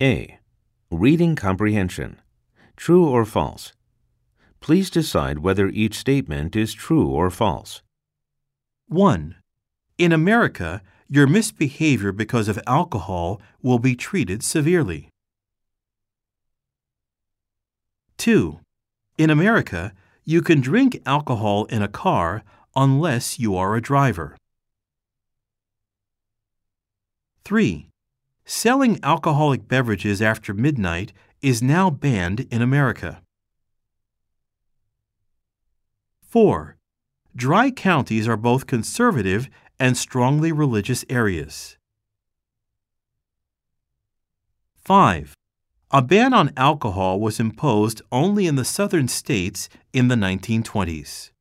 A. Reading comprehension. True or false? Please decide whether each statement is true or false. 1. In America, your misbehavior because of alcohol will be treated severely. 2. In America, you can drink alcohol in a car unless you are a driver. 3. Selling alcoholic beverages after midnight is now banned in America. 4. Dry counties are both conservative and strongly religious areas. 5. A ban on alcohol was imposed only in the southern states in the 1920s.